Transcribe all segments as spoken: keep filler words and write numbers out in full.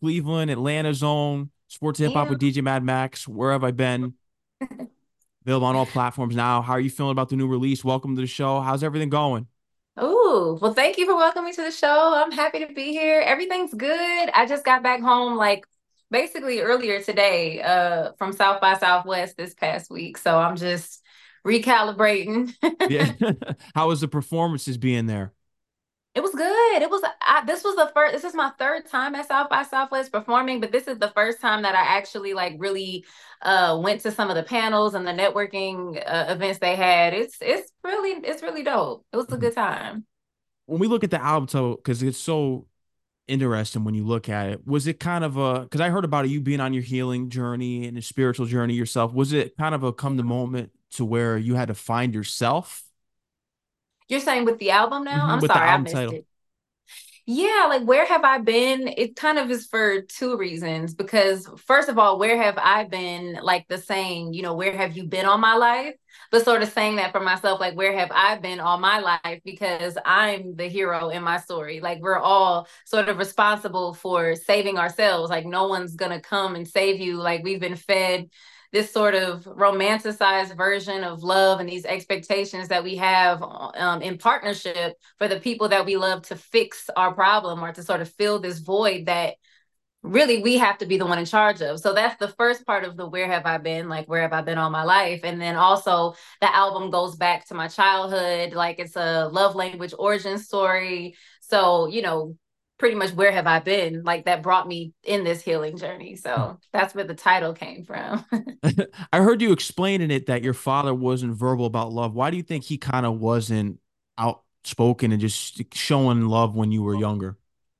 Cleveland, Atlanta zone, sports hip hop Yeah. with D J Mad Max. Where have I been? Available on all platforms now. How are you feeling about the new release? Welcome to the show. How's everything going? Oh, well, thank you for welcoming me to the show. I'm happy to be here. Everything's good. I just got back home like basically earlier today, uh, from South by Southwest this past week. So I'm just recalibrating. Yeah. How was the performances being there? It was good. It was I, this was the first this is my third time at South by Southwest performing, but this is the first time that I actually like really uh went to some of the panels and the networking uh, events they had. It's it's really it's really dope. It was a Mhm. good time. When we look at the album, so because it's so interesting when you look at it, was it kind of a, because I heard about it, you being on your healing journey and a spiritual journey yourself. Was it kind of a come to moment to where you had to find yourself? You're saying with the album now? Mhm. I'm With the sorry, I album missed title? it. Yeah, like where have I been? It kind of is for two reasons. Because first of all, where have I been? Like the saying, you know, where have you been all my life? But sort of saying that for myself, like where have I been all my life? Because I'm the hero in my story. Like we're all sort of responsible for saving ourselves. Like no one's gonna come and save you. Like we've been fed this sort of romanticized version of love and these expectations that we have um, in partnership for the people that we love to fix our problem or to sort of fill this void that really we have to be the one in charge of. So that's the first part of the where have I been, like where have I been all my life? And then also the album goes back to my childhood, like it's a love language origin story. So, you know, pretty much where have I been? Like that brought me in this healing journey. So that's where the title came from. I heard you explain in it that your father wasn't verbal about love. Why do you think he kind of wasn't outspoken and just showing love when you were younger?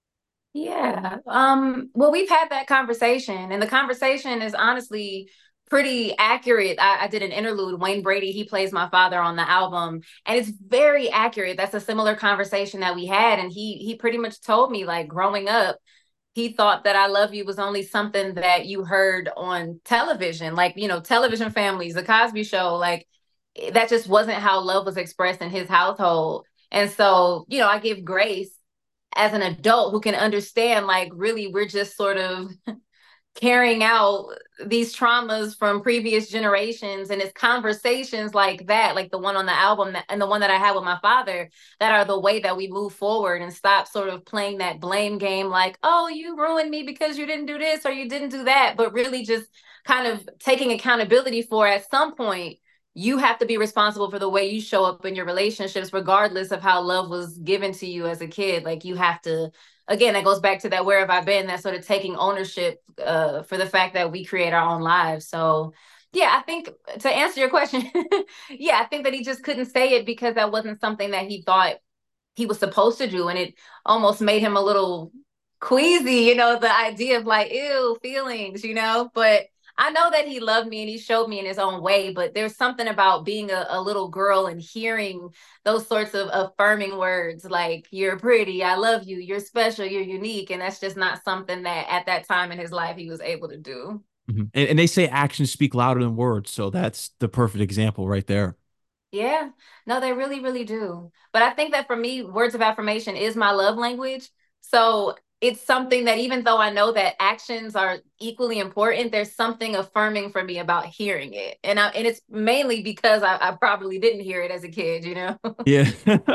Yeah. Um, well, we've had that conversation, and the conversation is honestly pretty accurate. I, I did an interlude. Wayne Brady, he plays my father on the album, and it's very accurate. That's a similar conversation that we had. And he he pretty much told me, like, growing up, he thought that I love you was only something that you heard on television, like, you know, television families, the Cosby Show, like that just wasn't how love was expressed in his household. And so, you know, I give grace as an adult who can understand like really we're just sort of carrying out these traumas from previous generations, and it's conversations like that, like the one on the album that, and the one that I had with my father, that are the way that we move forward and stop sort of playing that blame game like, oh, you ruined me because you didn't do this or you didn't do that, but really just kind of taking accountability for at some point you have to be responsible for the way you show up in your relationships regardless of how love was given to you as a kid. Like you have to, again, that goes back to that where have I been, that sort of taking ownership uh, for the fact that we create our own lives. So, yeah, I think to answer your question, yeah, I think that he just couldn't say it because that wasn't something that he thought he was supposed to do. And it almost made him a little queasy, you know, the idea of like, ew, feelings, you know, but I know that he loved me and he showed me in his own way, but there's something about being a, a little girl and hearing those sorts of affirming words like, you're pretty, I love you, you're special, you're unique. And that's just not something that at that time in his life he was able to do. Mhm. And, and they say actions speak louder than words. So that's the perfect example right there. Yeah, no, they really, really do. But I think that for me, words of affirmation is my love language. So it's something that even though I know that actions are equally important, there's something affirming for me about hearing it. And I, and it's mainly because I, I probably didn't hear it as a kid, you know? Yeah.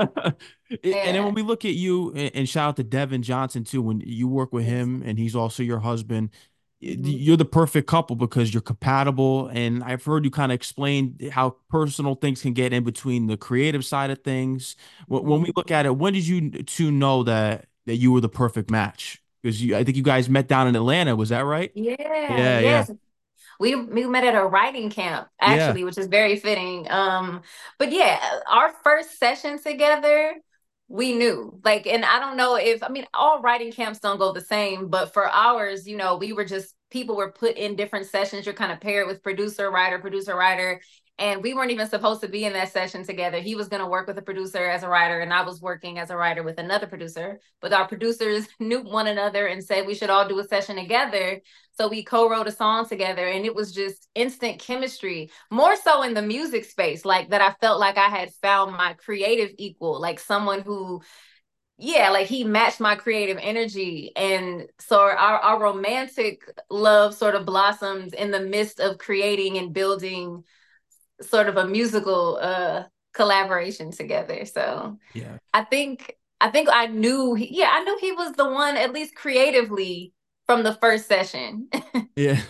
And then when Yeah. we look at you, and, and shout out to Devin Johnson too, when you work with Yes. him and he's also your husband, Mhm. you're the perfect couple because you're compatible. And I've heard you kind of explain how personal things can get in between the creative side of things. When, when we Mhm. look at it, when did you two know that that you were the perfect match? Because you, I think you guys met down in Atlanta. Was that right? Yeah, Yeah, yeah, yes. We we met at a writing camp yeah. actually, which is very fitting. Um, but yeah, our first session together, we knew. Like, and I don't know if I mean all writing camps don't go the same, but for ours, you know, we were just people were put in different sessions. You're kind of paired with producer, writer, producer, writer. And we weren't even supposed to be in that session together. He was going to work with a producer as a writer, and I was working as a writer with another producer. But our producers knew one another and said we should all do a session together, so we co-wrote a song together, and it was just instant chemistry, more so in the music space, like that I felt like I had found my creative equal, like someone who yeah, like he matched my creative energy. And so our, our romantic love sort of blossomed in the midst of creating and building sort of a musical uh collaboration together. So Yeah. I think I think I knew he, yeah, I knew he was the one at least creatively from the first session. Yeah.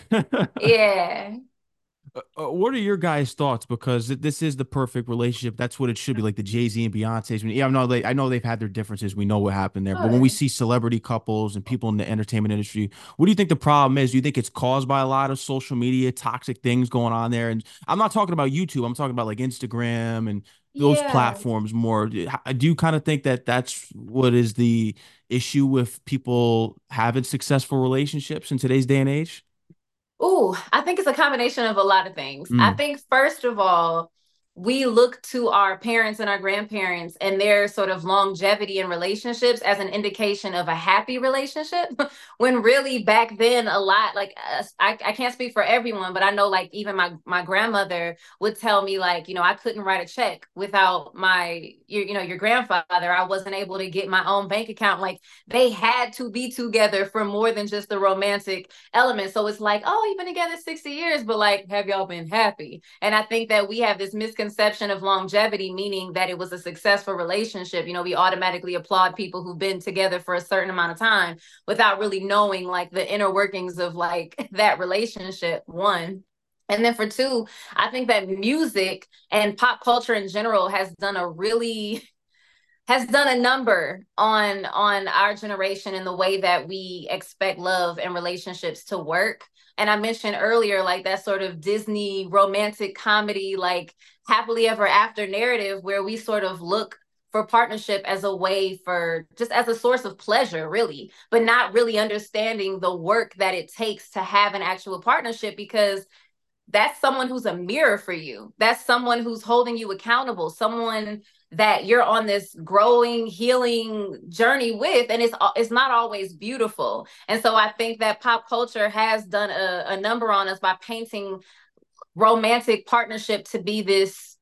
Yeah. Uh, uh, what are your guys' thoughts? Because this is the perfect relationship. That's what it should be, like the Jay-Z and Beyonce's. Yeah, I know they, I know they've had their differences. We know what happened there. But when we Sure. see celebrity couples and people in the entertainment industry, what do you think the problem is? Do you think it's caused by a lot of social media, toxic things going on there? And I'm not talking about YouTube. I'm talking about like Instagram and those Yeah. platforms more. Do do you kind of think that that's what is the issue with people having successful relationships in today's day and age? Ooh, I think it's a combination of a lot of things. I Mm, think first of all, we look to our parents and our grandparents and their sort of longevity in relationships as an indication of a happy relationship. When really back then, a lot like uh, I, I can't speak for everyone, but I know like even my my grandmother would tell me like, you know, I couldn't write a check without my your, you know, your grandfather. I wasn't able to get my own bank account. Like they had to be together for more than just the romantic element. So it's like, oh, you've been together sixty years, but like, have y'all been happy? And I think that we have this misconception of longevity, meaning that it was a successful relationship. You know, we automatically applaud people who've been together for a certain amount of time without really knowing like the inner workings of like that relationship, one. And then for two, I think that music and pop culture in general has done a really has done a number on on our generation in the way that we expect love and relationships to work. And I mentioned earlier like that sort of Disney romantic comedy like happily ever after narrative where we sort of look for partnership as a way for just as a source of pleasure really, but not really understanding the work that it takes to have an actual partnership, because that's someone who's a mirror for you. That's someone who's holding you accountable, someone that you're on this growing, healing journey with, and it's it's not always beautiful. And so I think that pop culture has done a, a number on us by painting romantic partnership to be this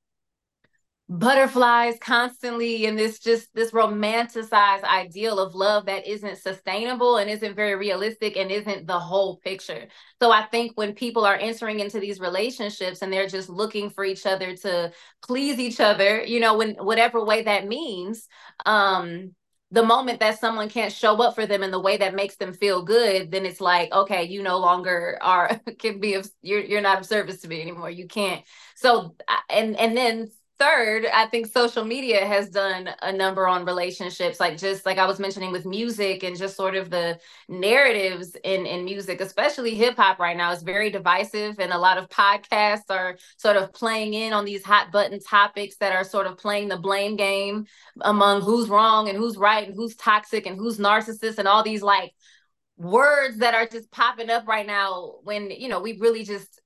butterflies constantly and this just this romanticized ideal of love that isn't sustainable and isn't very realistic and isn't the whole picture. So I think when people are entering into these relationships and they're just looking for each other to please each other, you know, when whatever way that means, um the moment that someone can't show up for them in the way that makes them feel good, then it's like, okay, you no longer are can be of you're you're not of service to me anymore. You can't. So and and then third, I think social media has done a number on relationships, like just like I was mentioning with music and just sort of the narratives in, in music, especially hip hop right now is very divisive. And a lot of podcasts are sort of playing in on these hot button topics that are sort of playing the blame game among who's wrong and who's right and who's toxic and who's narcissist and all these like words that are just popping up right now when, you know, we really just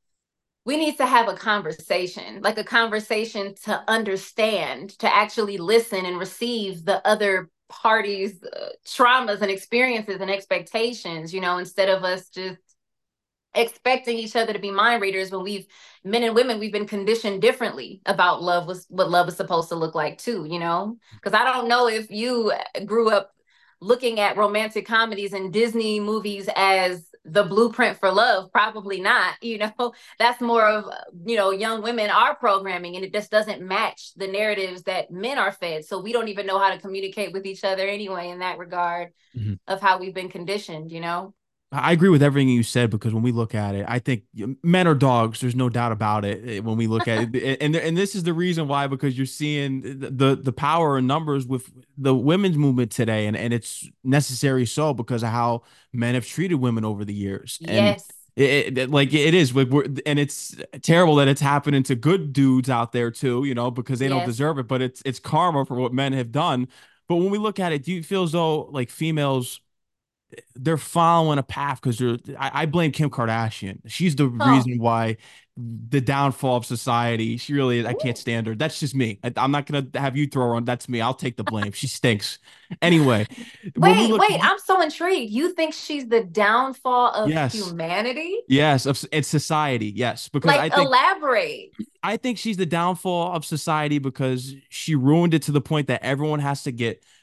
we need to have a conversation, like a conversation to understand, to actually listen and receive the other party's uh, traumas and experiences and expectations, you know, instead of us just expecting each other to be mind readers when we've men and women we've been conditioned differently about love was what love is supposed to look like too, you know, because I don't know if you grew up looking at romantic comedies and Disney movies as the blueprint for love. Probably not, you know. That's more of, you know, young women are programming and it just doesn't match the narratives that men are fed, so we don't even know how to communicate with each other anyway in that regard mhm. of how we've been conditioned, you know. I agree with everything you said because when we look at it, I think men are dogs. There's no doubt about it eh, when we look at it, and and this is the reason why, because you're seeing the the power in numbers with the women's movement today, and and it's necessary so because of how men have treated women over the years, and Yes. it, it like it is, like we're, and it's terrible that it's happening to good dudes out there too, you know, because they don't Yes. deserve it, but it's it's karma for what men have done. But when we look at it, do you feel as though like females? They're following a path because they're I, I blame Kim Kardashian. She's the Oh. reason why the downfall of society. She really is. I can't Ooh. stand her. That's just me. I, I'm not gonna have you throw her on. That's me. I'll take the blame. She stinks. Anyway, when we Wait, look, wait, I'm so intrigued. You think she's the downfall of yes, humanity? yes, of it's society. Yes, because Like, I think elaborate. I think she's the downfall of society because she ruined it to the point that everyone has to get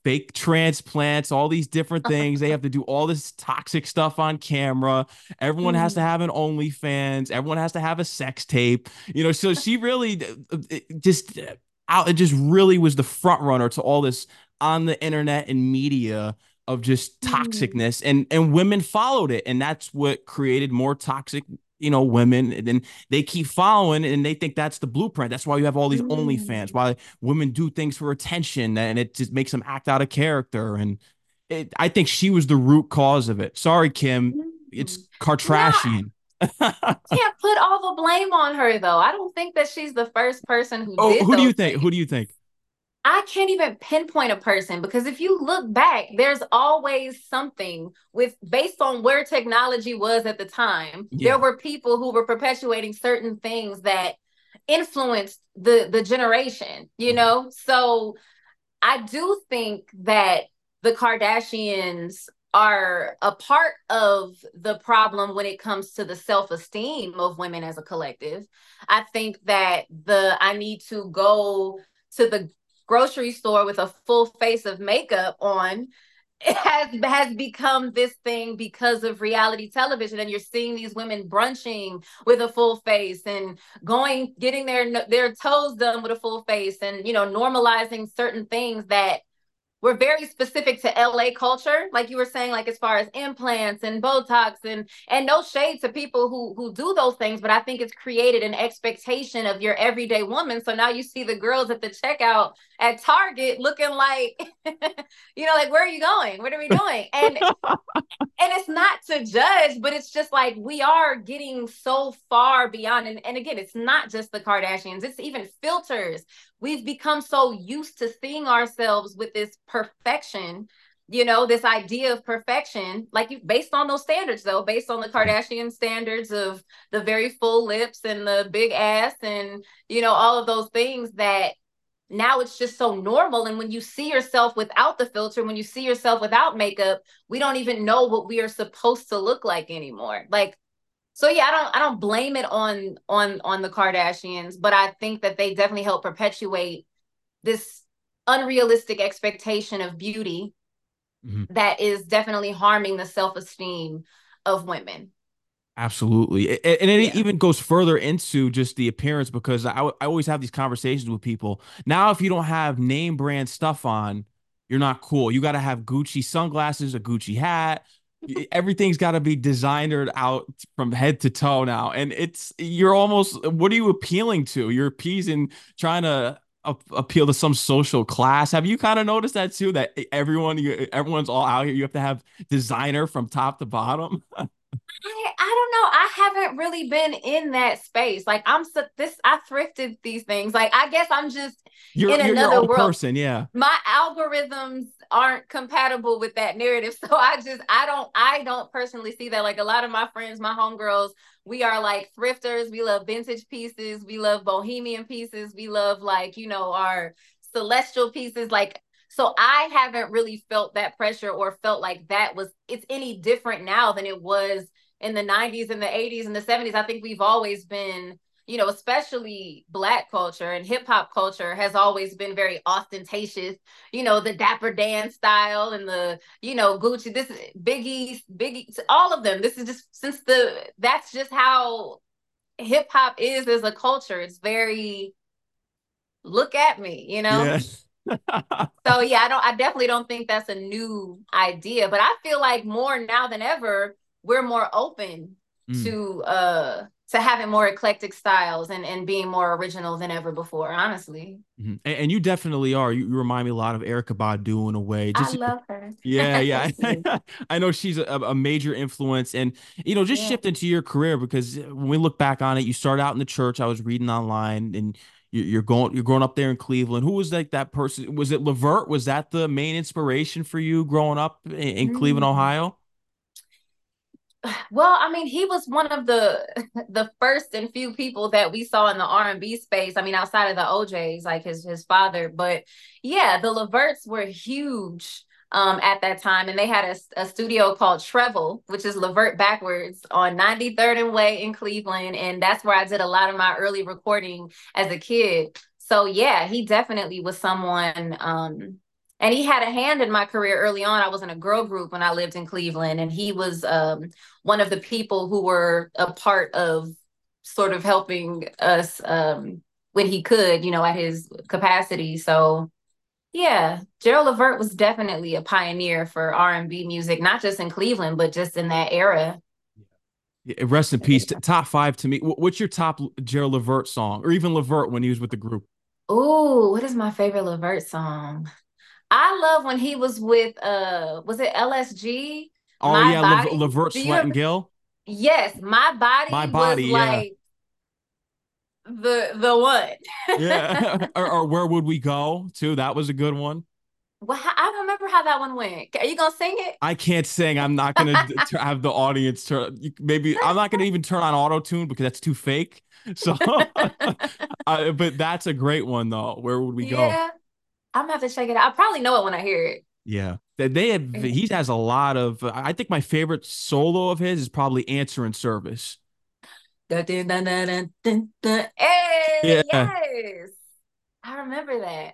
fake transplants, all these different things. They have to do all this toxic stuff on camera. Everyone has to Mhm. have an OnlyFans. Everyone has to have a sex tape. You know, so she really uh, just out. It just really was the front runner to all this on the internet and media of just Mhm. toxicness, and and women followed it, and that's what created more toxic, you know, women. And then they keep following, and they think that's the blueprint. That's why you have all these OnlyFans, Mhm. why women do things for attention, and it just makes them act out of character. And it, I think she was the root cause of it. Sorry, Kim, it's Mhm. Now, Kardashian. can't put all the blame on her though. I don't think that she's the first person who Oh, did who do you those think? Who things. do you think? I can't even pinpoint a person because if you look back, there's always something with based on where technology was at the time. There Yeah. were people who were perpetuating certain things that influenced the the generation, you Mhm. know? So I do think that the Kardashians are a part of the problem when it comes to the self-esteem of women as a collective. I think that the I need to go to the grocery store with a full face of makeup on it has has become this thing because of reality television, and you're seeing these women brunching with a full face and going getting their their toes done with a full face, and you know normalizing certain things that we're very specific to L A culture, like you were saying, like as far as implants and Botox and and no shade to people who who do those things, but I think it's created an expectation of your everyday woman. So now you see the girls at the checkout at Target looking like, you know, like where are you going? What are we doing? And and it's not to judge, but it's just like we are getting so far beyond. And, and again, it's not just the Kardashians, it's even filters. We've become so used to seeing ourselves with this perfection, you know, this idea of perfection, like you based on those standards, though, based on the Yeah. Kardashian standards of the very full lips and the big ass and, you know, all of those things that now it's just so normal. And when you see yourself without the filter, when you see yourself without makeup, we don't even know what we are supposed to look like anymore. Like, so yeah, I don't I don't blame it on on on the Kardashians, but I think that they definitely help perpetuate this unrealistic expectation of beauty Mhm. that is definitely harming the self-esteem of women. Absolutely. A- And it Yeah. even goes further into just the appearance, because I, I always have these conversations with people. Now, if you don't have name brand stuff on, you're not cool. You got to have Gucci sunglasses, a Gucci hat. Everything's got to be designered out from head to toe now. And it's, you're almost, what are you appealing to? You're appeasing, trying to a- appeal to some social class. Have you kind of noticed that too? That everyone, you, everyone's all out here. You have to have designer from top to bottom. I, I don't know. I haven't really been in that space. Like I'm so this I thrifted these things. Like I guess I'm just You're in you're your another own world. person, yeah. My algorithms aren't compatible with that narrative. So I just I don't I don't personally see that. Like a lot of my friends, my homegirls, we are like thrifters. We love vintage pieces. We love bohemian pieces. We love like, you know, our celestial pieces. Like so I haven't really felt that pressure or felt like that was it's any different now than it was in the nineties and the eighties and the seventies. I think we've always been, you know, especially Black culture and hip hop culture has always been very ostentatious, you know, the Dapper Dan style and the, you know, Gucci, this Biggie, Biggie, all of them. This is just since the, that's just how hip hop is as a culture. It's very, look at me, you know? Yeah. So yeah, I don't I definitely don't think that's a new idea, but I feel like more now than ever, we're more open Mm. to uh to having more eclectic styles and and being more original than ever before, honestly. Mhm. And, and you definitely are. You, you remind me a lot of Erica Badu in a way. I Just love her. yeah, yeah. Thank you. I know she's a, a major influence, and you know, just Yeah. shift into your career, because when we look back on it, you start out in the church. I was reading online, and you, you're going, you're growing up there in Cleveland. Who was like that person? Was it Levert? Was that the main inspiration for you growing up in, in Cleveland, Mm. Ohio? Well, I mean, he was one of the the first and few people that we saw in the R and B space. I mean, outside of the O Js, like his his father. But yeah, the Leverts were huge um at that time, and they had a, a studio called Trevel, which is Levert backwards on ninety-third and Way in Cleveland, and that's where I did a lot of my early recording as a kid. So yeah, he definitely was someone um And he had a hand in my career early on. I was in a girl group when I lived in Cleveland, and he was um, one of the people who were a part of sort of helping us um, when he could, you know, at his capacity. So yeah, Gerald Levert was definitely a pioneer for R and B music, not just in Cleveland, but just in that era. Yeah, rest in peace. T- top five to me. What's your top Gerald Levert song, or even Levert when he was with the group? Ooh, what is my favorite Levert song? I love when he was with uh was it L S G? Oh My yeah, Le- Body. Levert, Do you Sweat and Gill. Yes, My My Body was body, yeah, like the the one. yeah. or, or Where Would We Go? Too. That was a good one. Well, I don't remember how that one went. Are you gonna sing it? I can't sing. I'm not gonna d- t- have the audience turn. Maybe I'm not gonna even turn on auto tune because that's too fake. So, uh, but that's a great one though. Where would we go? Yeah, I'm gonna have to check it out. I probably know it when I hear it. Yeah, they, they have. He has a lot of. I think my favorite solo of his is probably "Answer and Service." Dun, dun, dun, dun, dun, dun, dun. Hey, Yeah. yes. I remember that.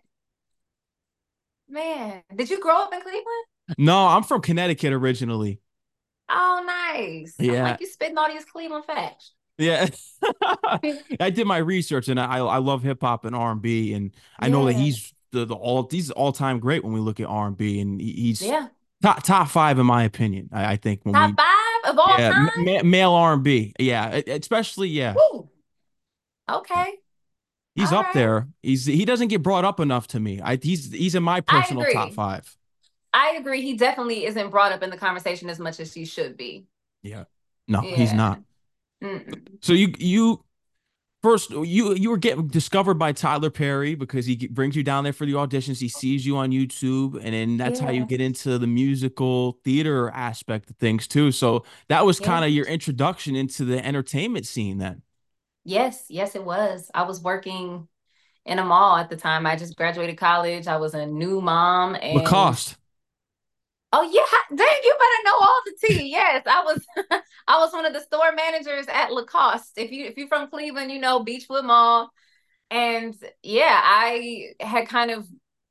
Man, did you grow up in Cleveland? No, I'm from Connecticut originally. Oh, nice. I'm Yeah. like, you spitting all these Cleveland facts. Yeah. I did my research and I I love hip hop and R and B and I know that Yeah. he's the, the all he's all time great when we look at R and B and he- he's Yeah. top top five in my opinion. I, I think when Top we five of all yeah time? ma male R and B yeah e- especially yeah Woo. Okay. he's All up right. there. He's he doesn't get brought up enough to me. I he's he's in my I personal top agree. five. I agree. He definitely isn't brought up in the conversation as much as he should be. Yeah. No, he's Yeah. not. Mm-mm. So you you first, you you were getting discovered by Tyler Perry because he brings you down there for the auditions. He sees you on YouTube, and then that's how you Yeah. get into the musical theater aspect of things too. So that was Yeah. kind of your introduction into the entertainment scene then. Yes. Yes, it was. I was working in a mall at the time. I just graduated college. I was a new mom and Lacoste. oh yeah, dang, you better know all the tea. Yes, I was I was one of the store managers at Lacoste. If you if you're from Cleveland, you know Beechwood Mall. And yeah, I had kind of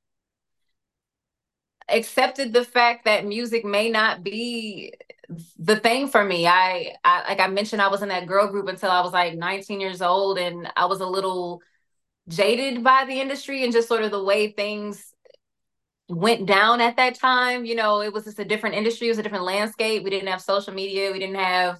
accepted the fact that music may not be the thing for me. I, I like I mentioned, I was in that girl group until I was like nineteen years old, and I was a little jaded by the industry and just sort of the way things went down at that time. You know, it was just a different industry, it was a different landscape. We didn't have social media, we didn't have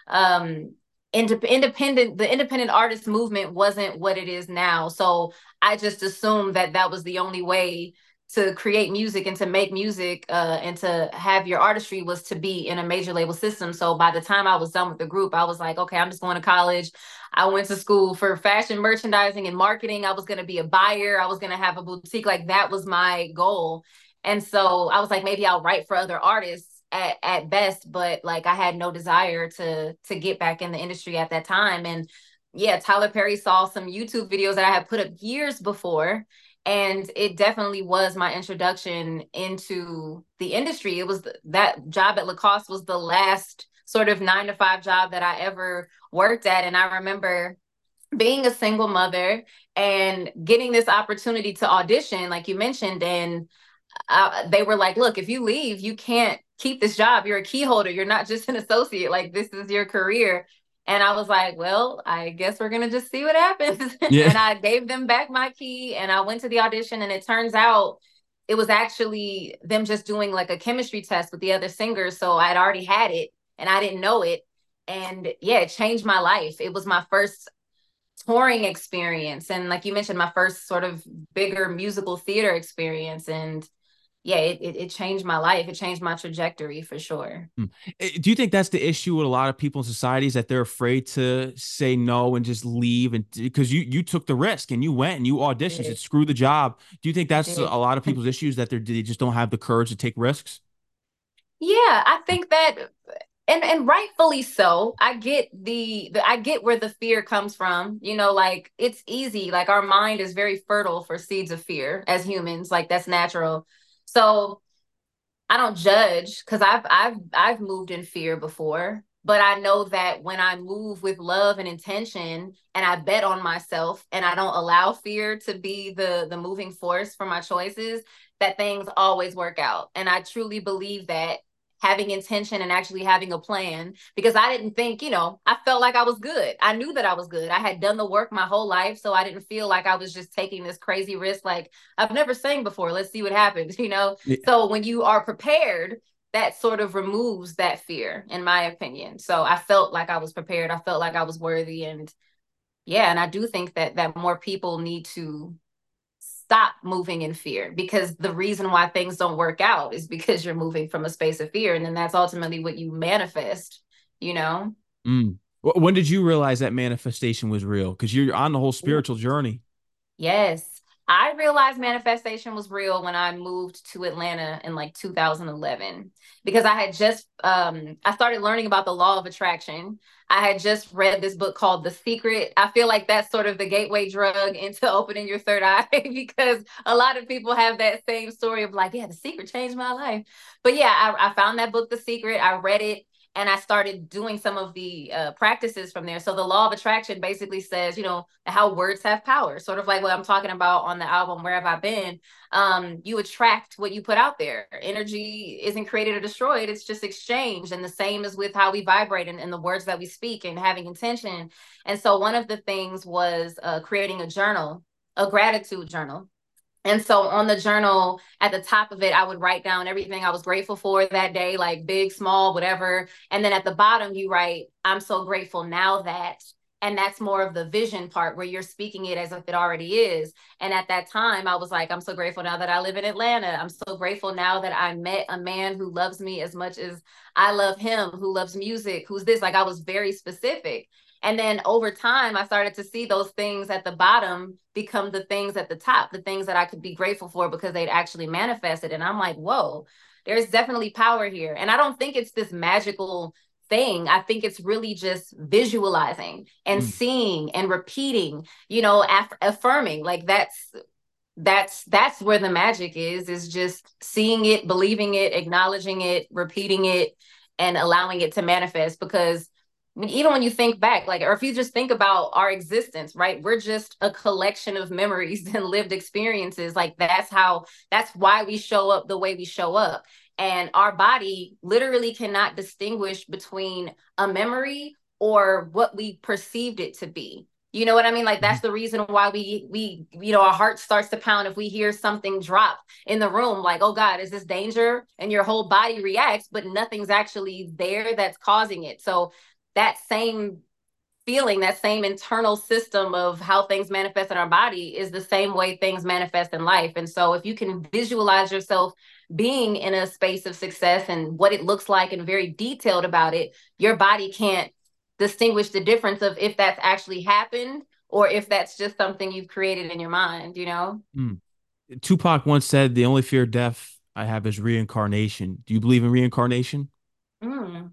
um ind- independent the independent artist movement wasn't what it is now. So I just assumed that that was the only way to create music and to make music uh, and to have your artistry was to be in a major label system. So by the time I was done with the group, I was like, okay, I'm just going to college. I went to school for fashion merchandising and marketing. I was going to be a buyer. I was going to have a boutique. Like that was my goal. And so I was like, maybe I'll write for other artists at, at best, but like I had no desire to to get back in the industry at that time. And yeah, Tyler Perry saw some YouTube videos that I had put up years before. And it definitely was my introduction into the industry. It was th- that job at Lacoste was the last sort of nine to five job that I ever worked at. And I remember being a single mother and getting this opportunity to audition, like you mentioned, and uh, they were like, look, if you leave, you can't keep this job. You're a key holder. You're not just an associate. Like, this is your career. And I was like, well, I guess we're going to just see what happens. Yeah. And I gave them back my key and I went to the audition. And it turns out it was actually them just doing like a chemistry test with the other singers. So I'd already had it and I didn't know it. And yeah, it changed my life. It was my first touring experience. And like you mentioned, my first sort of bigger musical theater experience. And yeah, it, it, it changed my life. It changed my trajectory for sure. Hmm. Eh, Do you think that's the issue with a lot of people in society is that they're afraid to say no and just leave and because you you took the risk and you went and you I auditioned and did. screw the job. Do you think I that's a did. lot of people's issues that they're, they just don't have the courage to take risks? Yeah, I think that and and rightfully so. I get the, the I get where the fear comes from. You know, like it's easy. Like our mind is very fertile for seeds of fear as humans. Like that's natural. So I don't judge because I've I've I've moved in fear before, but I know that when I move with love and intention and I bet on myself and I don't allow fear to be the the moving force for my choices, that things always work out. And I truly believe that having intention and actually having a plan, because I didn't think, you know, I felt like I was good. I knew that I was good. I had done the work my whole life. So I didn't feel like I was just taking this crazy risk. Like, I've never sang before. Let's see what happens, you know? Yeah. So when you are prepared, that sort of removes that fear, in my opinion. So I felt like I was prepared. I felt like I was worthy. And yeah, and I do think that that more people need to stop moving in fear, because the reason why things don't work out is because you're moving from a space of fear, and then that's ultimately what you manifest, you know. Mm. When did you realize that manifestation was real? Because you're on the whole spiritual journey. Yes. I realized manifestation was real when I moved to Atlanta in like two thousand eleven, because I had just um I started learning about the law of attraction. I had just read this book called The Secret. I feel like that's sort of the gateway drug into opening your third eye because a lot of people have that same story of like, yeah, The Secret changed my life. But yeah, I, I found that book, The Secret. I read it and I started doing some of the uh, practices from there. So the law of attraction basically says, you know, how words have power, sort of like what I'm talking about on the album, Where Have I Been? Um, you attract what you put out there. Energy isn't created or destroyed, it's just exchanged. And the same is with how we vibrate and, and the words that we speak and having intention. And so one of the things was uh, creating a journal, a gratitude journal. And so on the journal, at the top of it, I would write down everything I was grateful for that day, like big, small, whatever. And then at the bottom, you write, I'm so grateful now that. And that's more of the vision part where you're speaking it as if it already is. And at that time, I was like, I'm so grateful now that I live in Atlanta. I'm so grateful now that I met a man who loves me as much as I love him, who loves music, who's this. Like, I was very specific. And then over time, I started to see those things at the bottom become the things at the top, the things that I could be grateful for because they'd actually manifested. And I'm like, whoa, there's definitely power here. And I don't think it's this magical thing. I think it's really just visualizing and Mm. seeing and repeating, you know, aff- affirming. Like that's that's that's where the magic is, is just seeing it, believing it, acknowledging it, repeating it, and allowing it to manifest. Because I mean, even when you think back, like, or if you just think about our existence, right? We're just a collection of memories and lived experiences. Like that's how, that's why we show up the way we show up. And our body literally cannot distinguish between a memory or what we perceived it to be. You know what I mean? Like that's the reason why we we you know our heart starts to pound if we hear something drop in the room, like, oh God, is this danger? And your whole body reacts, but nothing's actually there that's causing it. So that same feeling, that same internal system of how things manifest in our body is the same way things manifest in life. And so if you can visualize yourself being in a space of success and what it looks like and very detailed about it, your body can't distinguish the difference of if that's actually happened or if that's just something you've created in your mind, you know? Mm. Tupac once said, "The only fear of death I have is reincarnation." Do you believe in reincarnation? Mm.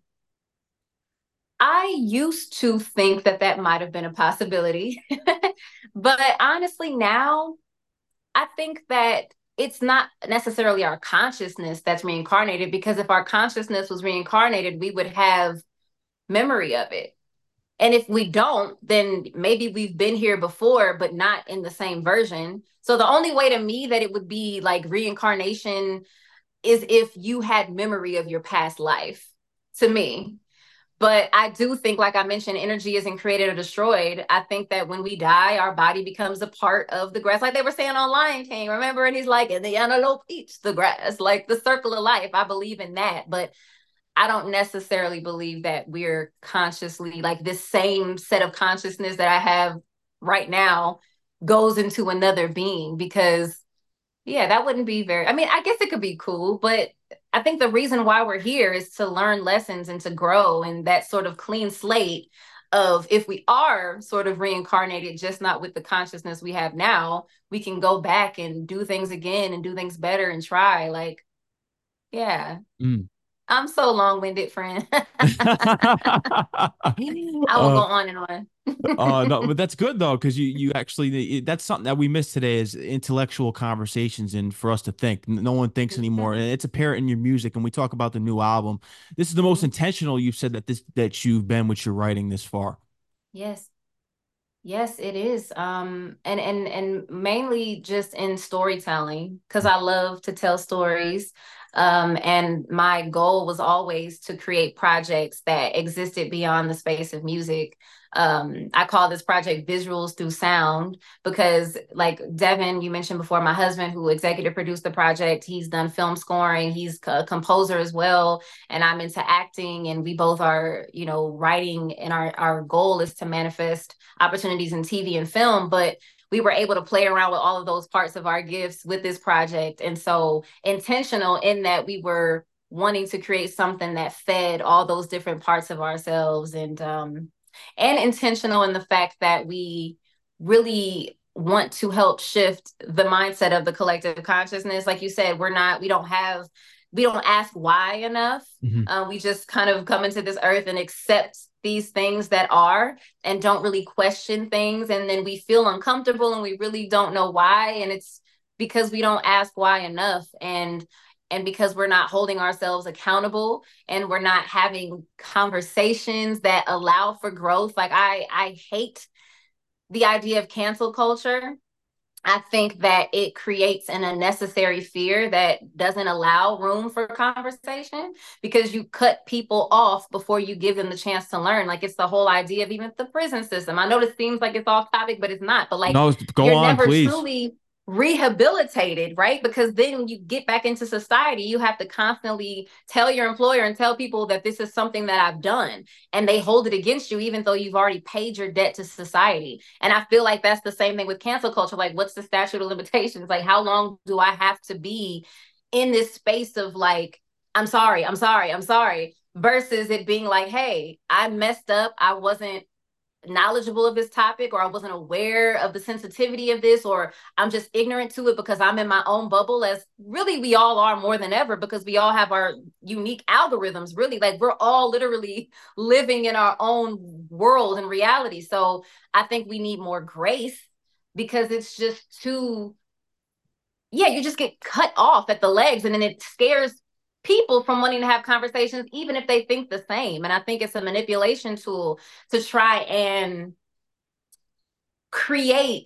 I used to think that that might have been a possibility. But honestly, now I think that it's not necessarily our consciousness that's reincarnated, because if our consciousness was reincarnated, we would have memory of it. And if we don't, then maybe we've been here before, but not in the same version. So the only way to me that it would be like reincarnation is if you had memory of your past life, to me. But I do think, like I mentioned, energy isn't created or destroyed. I think that when we die, our body becomes a part of the grass, like they were saying on Lion King, remember? And he's like, and the antelope eats the grass, like the circle of life. I believe in that. But I don't necessarily believe that we're consciously, like this same set of consciousness that I have right now goes into another being, because yeah, that wouldn't be very, I mean, I guess it could be cool, but I think the reason why we're here is to learn lessons and to grow, and that sort of clean slate of, if we are sort of reincarnated, just not with the consciousness we have now, we can go back and do things again and do things better and try. Like, yeah. Mm. I'm so long-winded, friend. I will go uh, on and on. uh, no, but that's good though, because you you actually that's something that we miss today is intellectual conversations and for us to think. No one thinks anymore, and it's apparent in your music. And we talk about the new album. This is the most intentional you've said that this that you've been with your writing this far. Yes. Yes, it is. Um, and and and mainly just in storytelling, because I love to tell stories. Um, and my goal was always to create projects that existed beyond the space of music. Um, I call this project Visuals Through Sound because, like Devin, you mentioned before, my husband, who executive produced the project, he's done film scoring, he's a composer as well, and I'm into acting, and we both are, you know, writing, and our our goal is to manifest opportunities in T V and film, but we were able to play around with all of those parts of our gifts with this project. And so intentional in that we were wanting to create something that fed all those different parts of ourselves, and um and intentional in the fact that we really want to help shift the mindset of the collective consciousness. Like you said, we're not, we don't have, we don't ask why enough. Mhm. Uh, we just kind of come into this earth and accept these things that are, and don't really question things. And then we feel uncomfortable and we really don't know why. And it's because we don't ask why enough. And and because we're not holding ourselves accountable, and we're not having conversations that allow for growth. Like I I hate the idea of cancel culture. I think that it creates an unnecessary fear that doesn't allow room for conversation, because you cut people off before you give them the chance to learn. Like it's the whole idea of even the prison system. I know this seems like it's off topic, but it's not. But like No, go you're on, never please. truly rehabilitated, right? Because then when you get back into society, you have to constantly tell your employer and tell people that this is something that I've done, and they hold it against you even though you've already paid your debt to society. And I feel like that's the same thing with cancel culture. Like, what's the statute of limitations? Like, how long do I have to be in this space of like, I'm sorry, I'm sorry, I'm sorry, versus it being like, hey, I messed up. I wasn't knowledgeable of this topic, or I wasn't aware of the sensitivity of this, or I'm just ignorant to it because I'm in my own bubble, as really we all are more than ever, because we all have our unique algorithms, really. Like we're all literally living in our own world and reality. So I think we need more grace, because it's just too, yeah, you just get cut off at the legs, and then it scares people from wanting to have conversations, even if they think the same. And I think it's a manipulation tool to try and create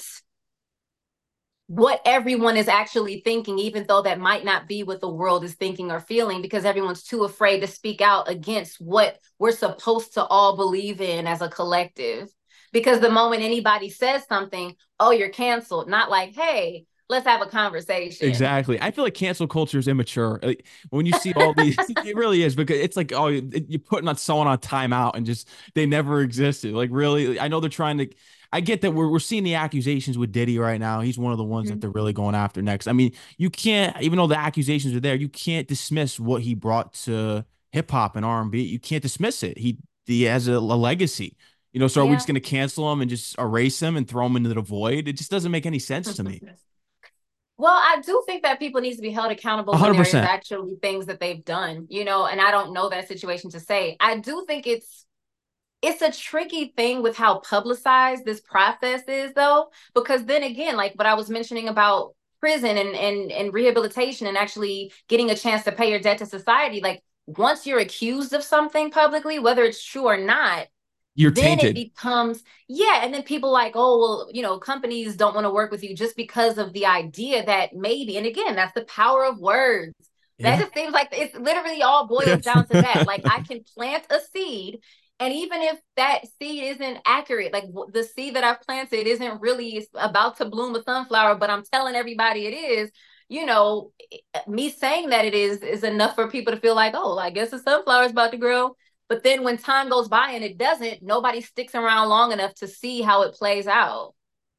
what everyone is actually thinking, even though that might not be what the world is thinking or feeling, because everyone's too afraid to speak out against what we're supposed to all believe in as a collective. Because the moment anybody says something, oh, you're canceled. Not like, hey, let's have a conversation. Exactly. I feel like cancel culture is immature. Like, when you see all these, it really is, because it's like, oh, you're putting on someone on timeout and just they never existed. Like, really, I know they're trying to. I get that we're we're seeing the accusations with Diddy right now. He's one of the ones that Mhm. they're really going after next. I mean, you can't, even though the accusations are there, you can't dismiss what he brought to hip hop and R and B. You can't dismiss it. He he has a, a legacy. You know, so are we just Yeah. going to cancel him and just erase him and throw him into the void? It just doesn't make any sense to me. Well, I do think that people need to be held accountable when there is one hundred percent. actually things that they've done, you know, and I don't know that situation to say. I do think it's it's a tricky thing with how publicized this process is, though, because then again, like what I was mentioning about prison and and and rehabilitation and actually getting a chance to pay your debt to society, like once you're accused of something publicly, whether it's true or not, You're then it tainted. becomes, yeah, and then people like, oh well, you know, companies don't want to work with you just because of the idea that maybe, and again, that's the power of words. That Yeah. just seems like it's literally all boils down to that. Like I can plant a seed, and even if that seed isn't accurate, like the seed that I've planted isn't really about to bloom a sunflower, but I'm telling everybody it is, you know, me saying that it is is enough for people to feel like, oh, I guess the sunflower is about to grow. But then when time goes by and it doesn't, nobody sticks around long enough to see how it plays out.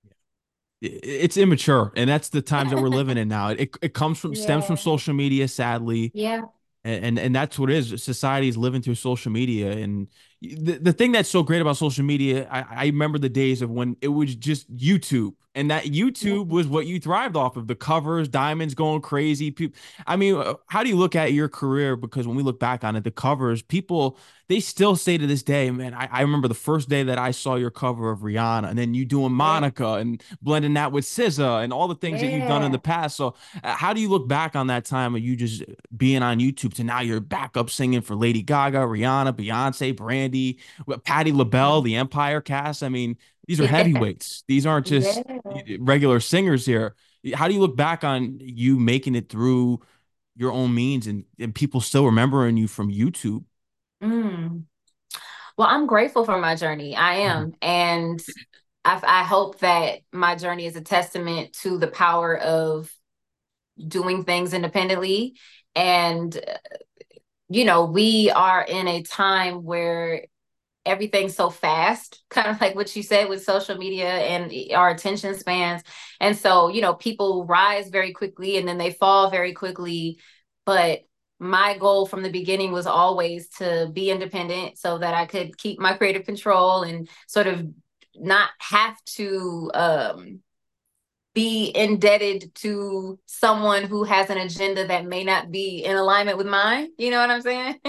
It's immature, and that's the times that we're living in now. It it comes from stems from Yeah. social media, sadly, Yeah. and and, and that's what it is. Society is living through social media, and the, the thing that's so great about social media, I, I remember the days of when it was just YouTube, and that Yeah. YouTube was what you thrived off of. The covers, diamonds going crazy. People, I mean, uh, how do you look at your career? Because when we look back on it, the covers, people, they still say to this day, man, I, I remember the first day that I saw your cover of Rihanna, and then you doing Yeah. Monica and blending that with S Z A and all the things that you've done in the Yeah. past. So, uh, how do you look back on that time of you just being on YouTube to now you're back up singing for Lady Gaga, Rihanna, Beyonce, Brandy? Brandy, Patti LaBelle, the Empire cast. I mean, these are Yeah. heavyweights. These aren't just Yeah. regular singers here. How do you look back on you making it through your own means and, and people still remembering you from YouTube? Mm. Well, I'm grateful for my journey. I Mhm. am. And I, I hope that my journey is a testament to the power of doing things independently. And, you know, we are in a time where everything's so fast, kind of like what you said with social media and our attention spans. And so, you know, people rise very quickly and then they fall very quickly. But my goal from the beginning was always to be independent so that I could keep my creative control and sort of not have to um, be indebted to someone who has an agenda that may not be in alignment with mine. You know what I'm saying?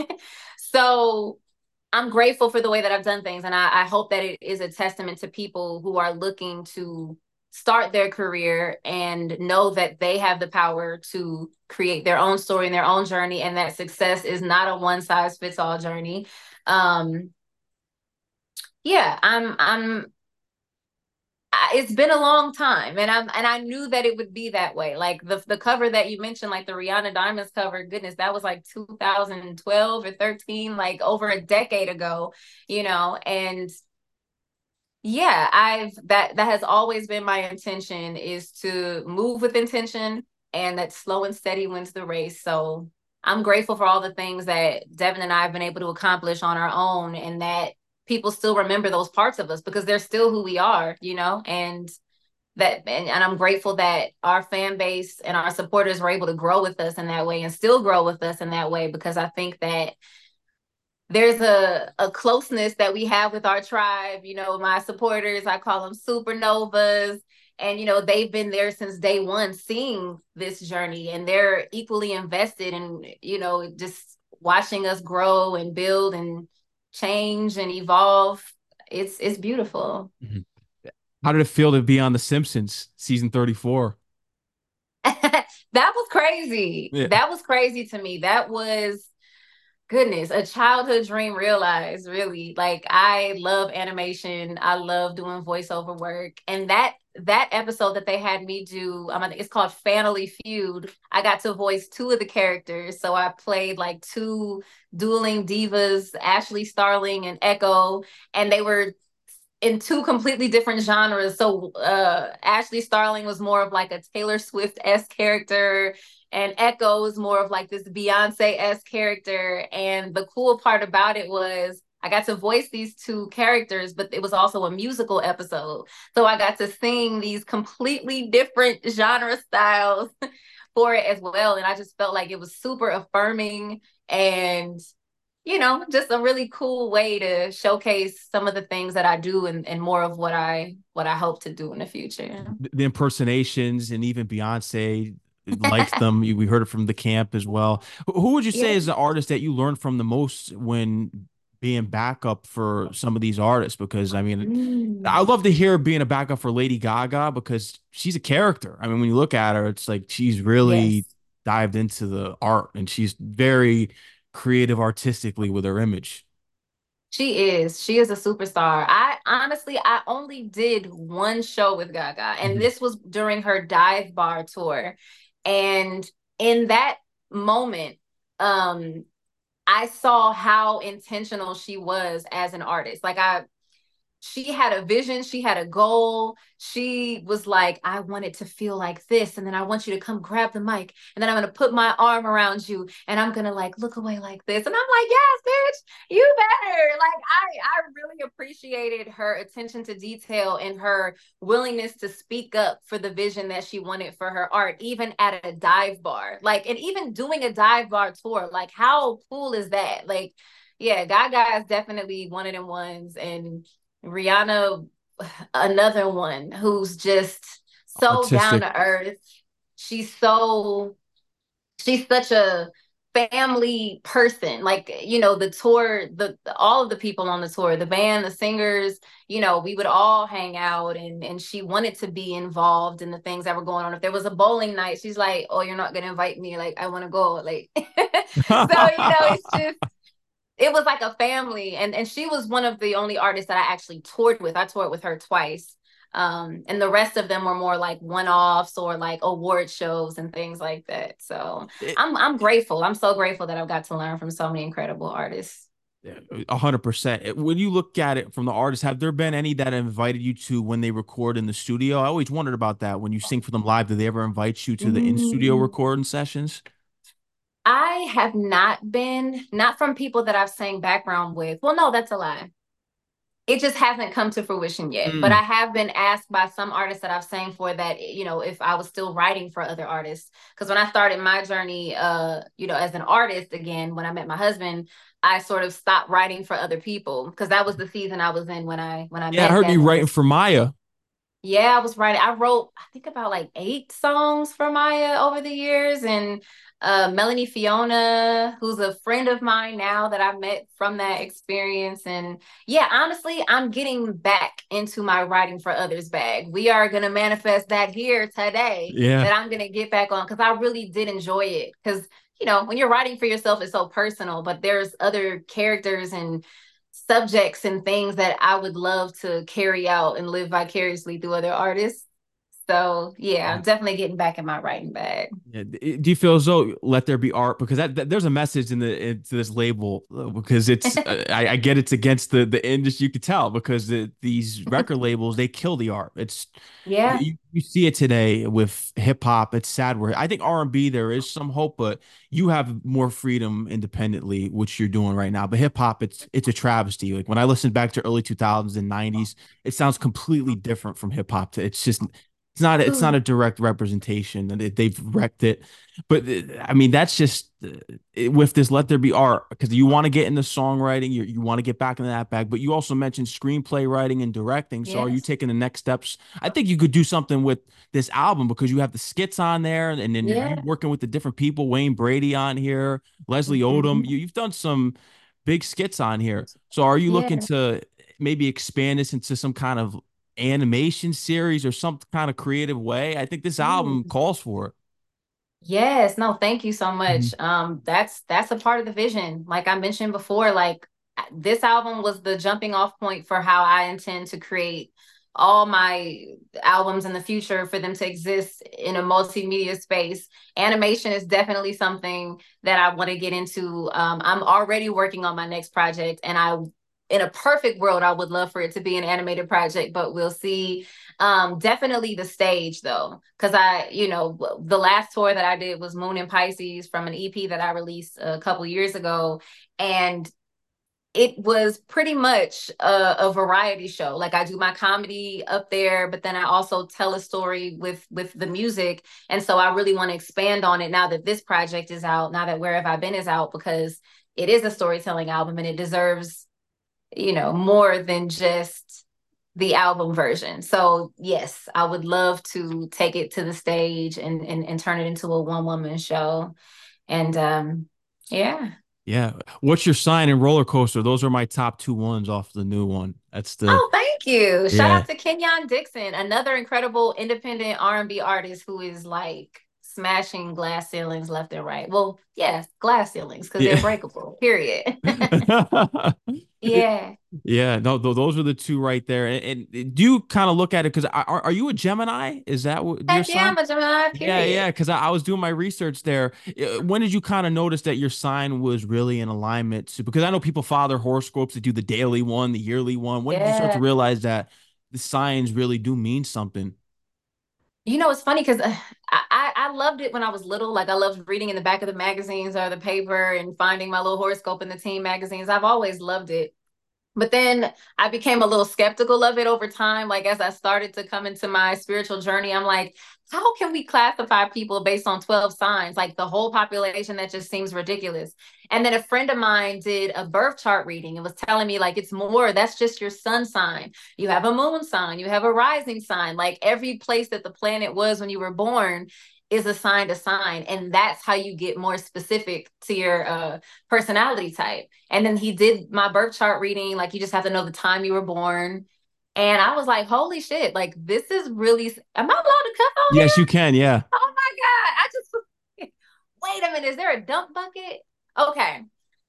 So I'm grateful for the way that I've done things. And I, I hope that it is a testament to people who are looking to start their career and know that they have the power to create their own story and their own journey, and that success is not a one size fits all journey. Um, yeah, I'm I'm it's been a long time, and I'm and I knew that it would be that way. Like the the cover that you mentioned, like the Rihanna Diamonds cover, goodness, that was like two thousand twelve or thirteen, like over a decade ago, you know. And yeah, I've that that has always been my intention, is to move with intention, and that slow and steady wins the race. So I'm grateful for all the things that Devin and I have been able to accomplish on our own, and that people still remember those parts of us because they're still who we are, you know. And that and, and I'm grateful that our fan base and our supporters were able to grow with us in that way and still grow with us in that way, because I think that there's a, a closeness that we have with our tribe. You know, my supporters, I call them supernovas. And, you know, they've been there since day one seeing this journey, and they're equally invested in, you know, just watching us grow and build and change and evolve. It's it's beautiful. Mhm. How did it feel to be on The Simpsons season thirty-four? That was crazy. Yeah. That was crazy to me. That was, goodness, a childhood dream realized, really. Like, I love animation. I love doing voiceover work. And that that episode that they had me do, um, it's called Family Feud. I got to voice two of the characters. So I played like two dueling divas, Ashley Starling and Echo, and they were in two completely different genres. So uh Ashley Starling was more of like a Taylor Swift-esque character, and Echo was more of like this Beyonce-esque character. And the cool part about it was I got to voice these two characters, but it was also a musical episode. So I got to sing these completely different genre styles for it as well. And I just felt like it was super affirming, and you know, just a really cool way to showcase some of the things that I do, and, and more of what I what I hope to do in the future. The impersonations and even Beyonce liked them. We heard it from the camp as well. Who would you say Yeah. is the artist that you learned from the most when being backup for some of these artists? Because I mean, I Mm. love to hear being a backup for Lady Gaga because she's a character. I mean, when you look at her, it's like she's really Yes, dived into the art and she's very creative artistically with her image. she is. She is a superstar. I honestly, I only did one show with Gaga, and Mhm. this was during her Dive Bar tour. And in that moment, um, I saw how intentional she was as an artist. Like, I she had a vision, she had a goal. She was like, I want it to feel like this, and then I want you to come grab the mic, and then I'm gonna put my arm around you, and I'm gonna like look away like this. And I'm like, yes, bitch, you better. Like, I I really appreciated her attention to detail and her willingness to speak up for the vision that she wanted for her art, even at a dive bar. Like, and even doing a dive bar tour. Like, how cool is that? Like, yeah, Gaga is definitely one of them ones. And Rihanna, another one who's just so down Artistic. to earth. She's so she's such a family person. Like, you know, the tour, the all of the people on the tour, the band, the singers, you know, we would all hang out, and and she wanted to be involved in the things that were going on. If there was a bowling night, she's like, "Oh, you're not gonna invite me? Like, I want to go." Like, so, you know, it's just it was like a family, and and she was one of the only artists that I actually toured with. I toured with her twice. Um, and the rest of them were more like one-offs or like award shows and things like that. So It, I'm I'm grateful. I'm so grateful that I've got to learn from so many incredible artists. A hundred percent. When you look at it from the artist, have there been any that invited you to when they record in the studio? I always wondered about that. When you sing for them live, do they ever invite you to the in-studio Mm, recording sessions? I have not been, not from people that I've sang background with. Well, no, that's a lie. It just hasn't come to fruition yet. But Mm. I have been asked by some artists that I've sang for that, you know, if I was still writing for other artists. Because when I started my journey, uh, you know, as an artist again, when I met my husband, I sort of stopped writing for other people because that was the season I was in when I when I Yeah, I met heard you Daniel. writing for Maya. Yeah, I was writing. I wrote, I think about like eight songs for Maya over the years. And uh, Melanie Fiona, who's a friend of mine now that I met from that experience. And yeah, honestly, I'm getting back into my writing for others bag. We are going to manifest that here today, Yeah. that I'm going to get back on because I really did enjoy it. Because, you know, when you're writing for yourself, it's so personal, but there's other characters and subjects and things that I would love to carry out and live vicariously through other artists. So yeah, I'm definitely getting back in my writing bag. Yeah. Do you feel as though let there be art because that, that there's a message in the into this label uh, because it's uh, I, I get it's against the the industry you could tell because the, these record labels they kill the art. It's Yeah. you, you see it today with hip hop. It's sad where I think R and B there is some hope, but you have more freedom independently, which you're doing right now. But hip hop, it's it's a travesty. Like when I listen back to early two thousands and nineties, it sounds completely different from hip hop. To it's just it's not it's not a direct representation, and they've wrecked it. But uh, I mean, that's just uh, with this Let There Be Art because you want to get into songwriting, you you want to get back into that bag. But you also mentioned screenplay writing and directing. So are you Yes. taking the next steps? I think you could do something with this album because you have the skits on there, and then you're, Yeah. you're working with the different people. Wayne Brady on here, Leslie Odom. Mhm. You, you've done some big skits on here. So are you looking Yeah. to maybe expand this into some kind of animation series or some kind of creative way? I think this album Ooh. calls for it. Yes, no, thank you so Mhm. much. Um, that's that's a part of the vision. Like I mentioned before, like this album was the jumping off point for how I intend to create all my albums in the future for them to exist in a multimedia space. Animation is definitely something that I want to get into. Um, I'm already working on my next project, and I, in a perfect world, I would love for it to be an animated project, but we'll see. Um, definitely the stage though, because I, you know, the last tour that I did was Moon and Pisces from an E P that I released a couple years ago, and it was pretty much a, a variety show. Like I do my comedy up there, but then I also tell a story with with the music, and so I really want to expand on it now that this project is out, now that Where Have I Been is out, because it is a storytelling album and it deserves, you know, more than just the album version. So yes, I would love to take it to the stage and and, and turn it into a one woman show. And um, yeah. Yeah. What's your sign and roller coaster? Those are my top two ones off the new one. That's the Oh, thank you. Shout yeah. out to Kenyon Dixon, another incredible independent R and B artist who is like smashing glass ceilings left and right. Well, yes, glass ceilings because they're Yeah. breakable. Period. Yeah. Yeah, no, th those are the two right there. And, and do you kind of look at it because are, are you a Gemini? Is that what your Heck yeah, sign? I'm a Gemini. Yeah, Period. yeah, because I, I was doing my research there. Uh, When did you kind of notice that your sign was really in alignment to, because I know people follow their horoscopes to do the daily one, the yearly one. When did you start to Yeah. realize that the signs really do mean something? You know, it's funny because uh, I, I loved it when I was little. Like I loved reading in the back of the magazines or the paper and finding my little horoscope in the teen magazines. I've always loved it. But then I became a little skeptical of it over time. Like as I started to come into my spiritual journey, I'm like, how can we classify people based on twelve signs? Like the whole population, that just seems ridiculous. And then a friend of mine did a birth chart reading and was telling me like it's more, that's just your sun sign. You have a moon sign, you have a rising sign. Like every place that the planet was when you were born is assigned a sign. And that's how you get more specific to your uh, personality type. And then he did my birth chart reading. Like you just have to know the time you were born. And I was like, holy shit, like this is really, am I allowed to cuss on Yes, you here? can. Yeah. Oh my God. I just, wait a minute, is there a dump bucket? Okay.